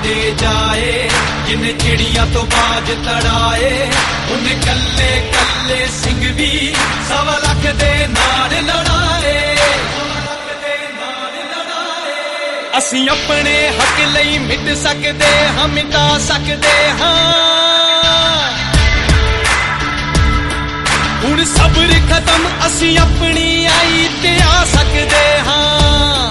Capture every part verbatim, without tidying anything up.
दे जाए जिन्हें चिड़िया तो बाज तड़ाए उन्हें कल्ले कल्ले सिंह भी सवा लख दे नाल लड़ाए असीं अपने हक लई मिट सकदे हां मिटा सकदे हां हुण सब्र खत्म असीं अपनी आई ते आ सकदे हां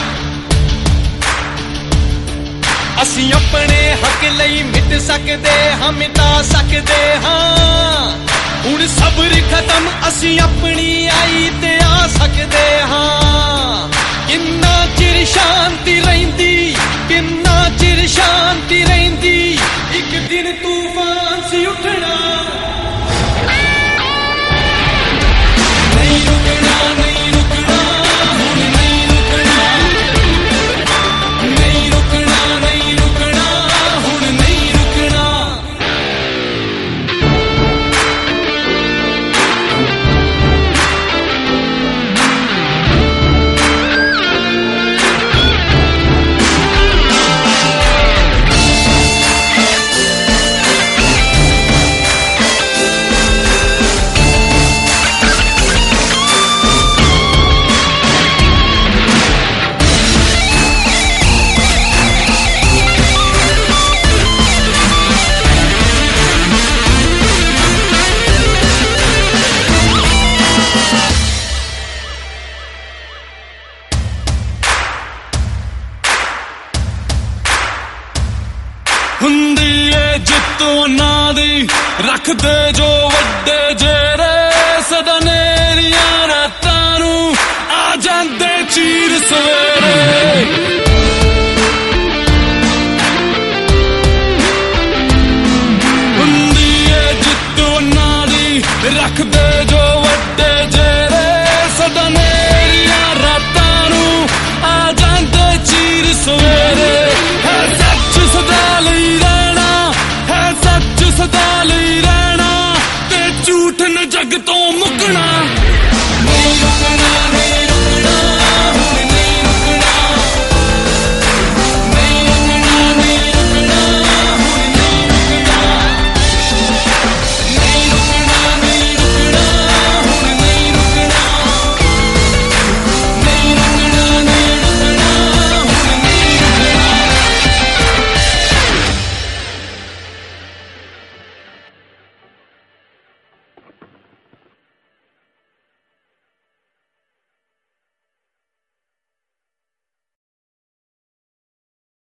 असीं अपने हक लई मिट सकदे हां मिटा सकदे हां हुण सब्र खत्म असीं अपनी आई ते आ सकदे हां किन्ना चिर शांति रहिंदी किन्ना चिर शांति रहिंदी एक दिन तूफान सी उठना नहीं रुकना नहीं रुकना हुण नहीं रुकना नहीं रुकना नहीं रुकना हुण नहीं रुकना हुंदी ए जित उन्हां दी रखदे जो वड्डे जेरे सदा नेरियां रातां नूं आ जांदे चीर सवेरे हुंदी ए जित उन्हां दी रखदे जो वड्डे जेरे सदा नेरियां रातां नूं आ जांदे चीर सवेरे है सच सदा लई रहना है सच सदा लई रहना ते झूठ न जग तो मुकना नहीं रुकना